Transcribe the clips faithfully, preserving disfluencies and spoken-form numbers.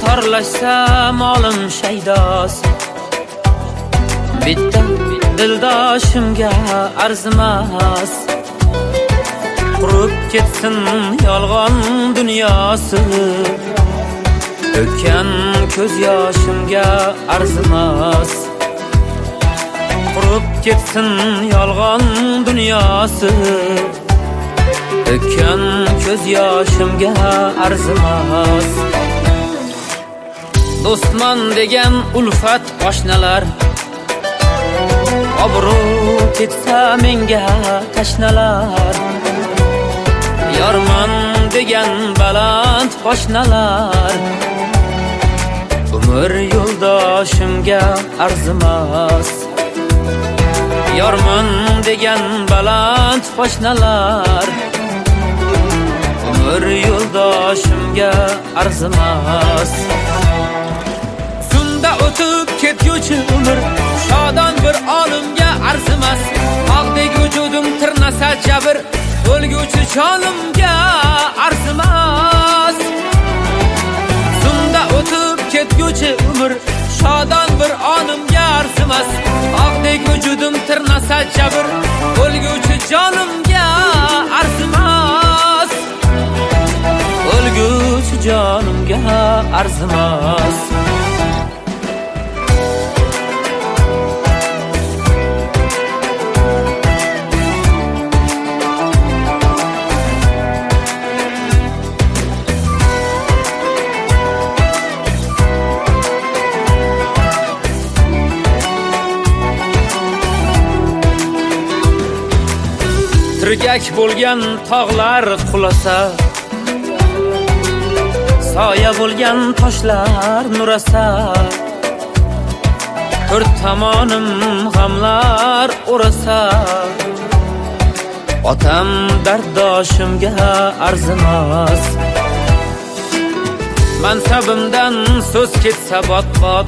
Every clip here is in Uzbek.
torlashsa molim shaydosi. Bitta dildoshimga arzimas, qurib ketsin yolg'on dunyosi. To'kkan ko'z yoshimga arzimas, qurib ketsin yolg'on dunyosi. To'kkan ko'z yoshimga arzimas. Do'stman degan ulfat oshnalar, obro' ketsa menga tashnalar. Yorman degan baland poshnalar, umr yo'ldoshimga arzimas. Yorman degan baland poshnalar, umr yo'ldoshimga arzimas. Sunda o'tib ketguvchi umr shodon bir olimga arzimas. Og'dek vujudim tirnasa jabr, o'lguvchi jonimga arzimas. Sunda o'tib ketguvchi umr shodon bir onimga arzimas. Og'dek vujudim tirnasa jabr, o'lguvchi jonimga arzimas. O'lguvchi jonimga arzimas. Tirgak bo'lgan tog'lar qulasa, soya bo'lgan toshlar nurasa. To'rt tomonim g'amlar o'rasa, otam darddoshimga arzimas. Mansabimdan so'z ketsa bot-bot,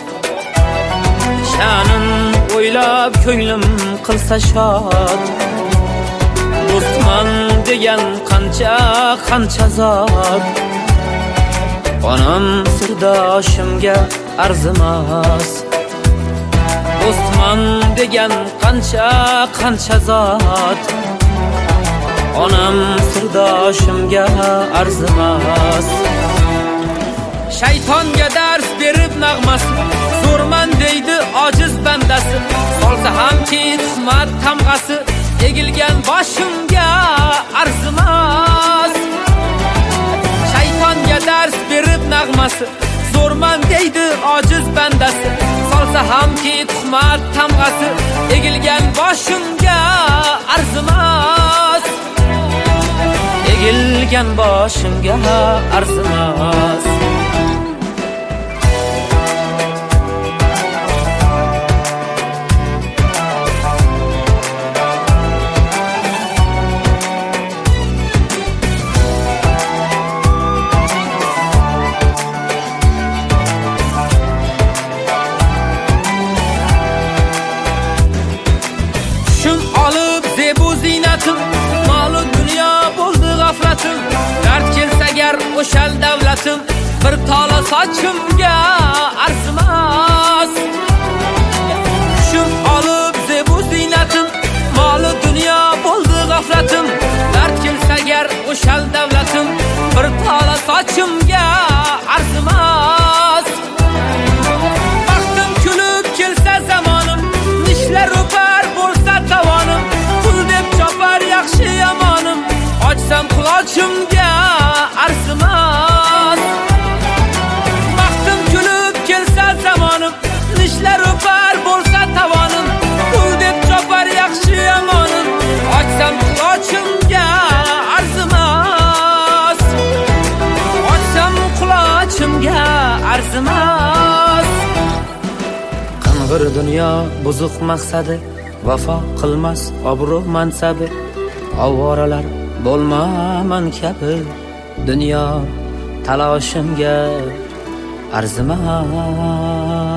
sha'nim o'ylab ko'nglim qilsa shod. Do'stman degan qancha qancha zot, onam sirdoshimga arzimas. Do'stman degan qancha qancha zot, onam sirdoshimga arzimas. Shaytonga dars berib nag'mas, zo'rman deydi ojiz bandasi. Solsa hamki tuhmat tamg'asi, egilgan boshimga arzimas. Shaytonga dars berib nag'masi, zo'rman deydi ojiz bandasi. Solsa hamki tuhmat tamg'asi, egilgan boshimga arzimas. Egilgan boshimga arzimas. Mol dunyo bo'ldi g'aflatim, dard kelsa gar o'shal davlatim, bir tola sochimga arzimas. Shum olib zebu zinatim, mol dunyo bo'ldi g'aflatim, dard kelsa gar o'shal davlatim, bir tola sochimga arzimas. Baxtim kulib kelsa zamonim, nishlar o'par bo'lsa tavonim, chopar yaxshi yomonim, ochsam qulochimga arzimas. Baxtim kulib kelsa zamonim, nishlar o'par bo'lsa tavonim, pul deb chopar yaxshi yomonim, ochsam qulochimga arzimas. Ochsam qulochimga arzimas. Qing'ir dunyo buzuq maqsadi, vafo qilmas obro' mansabi. Ovoralar bo'lmaman kabi, dunyo taloshimga arzimas.